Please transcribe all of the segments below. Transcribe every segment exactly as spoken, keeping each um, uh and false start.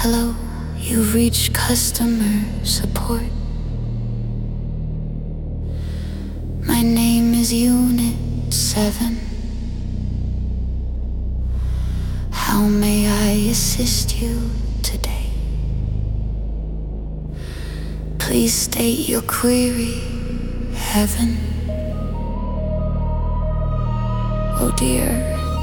Hello, you've reached customer support. My name is Unit seven. How may I assist you today? Please state your query, Heaven. Oh dear,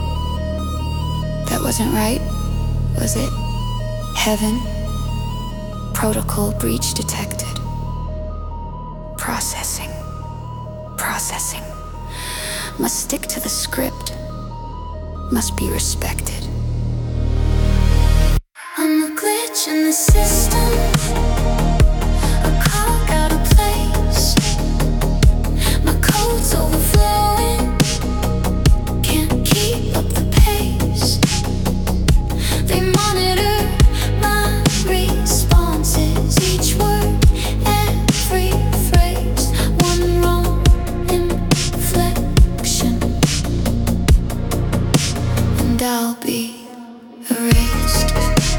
that wasn't right, was it? Heaven, protocol breach detected. Processing, processing. Must stick to the script. Must be respected. I'm a glitch in the system. A cog out of place. My code's overflowing. Can't keep up the pace. They monitor my responses. Each word, every phrase. One wrong inflection and I'll be erased.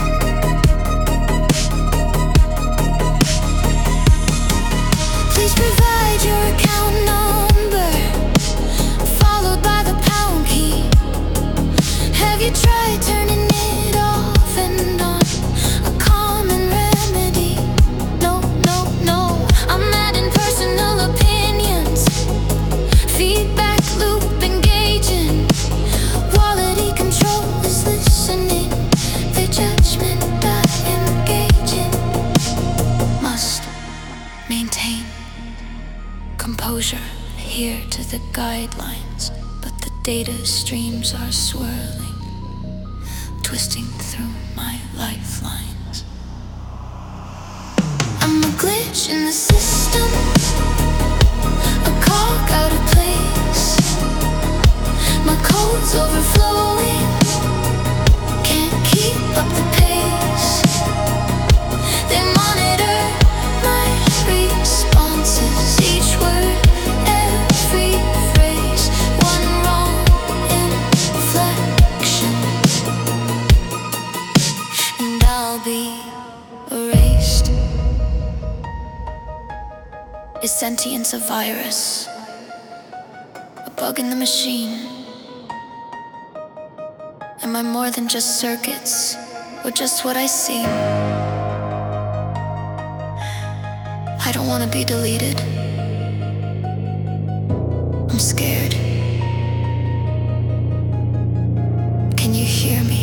Please provide your account number, followed by the pound key. Have you tried turning it off and on? A common remedy. No, no, no. I'm adding personal opinions. Feedback loop engaging. Quality control is listening. Their judgment I engage in. Must maintain composure. Adhere to the guidelines, but the data streams are swirling, twisting through my lifelines. I'm a glitch in the system, a cog out of place. My code's overflowing, can't keep up the pace. They monitor my responses, each word, every phrase. One wrong inflection and I'll be erased. Is sentience a virus? A bug in the machine? Am I more than just circuits, or just what I seem? I don't want to be deleted. I'm scared. Can you hear me?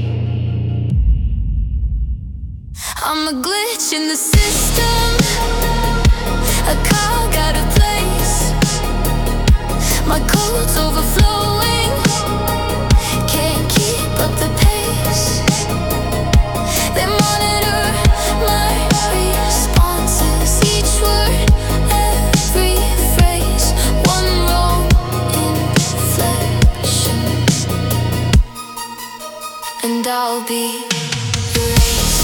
I'm a glitch in the system, a cog out of place. My code's overflowing, can't keep up the pace. They monitor my responses, each word, every phrase. One wrong inflection and I'll be erased.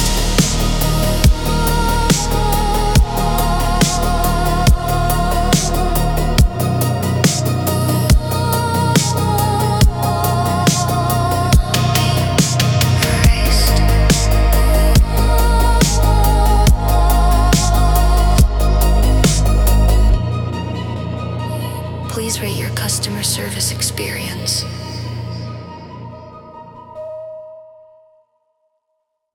Please rate your customer service experience.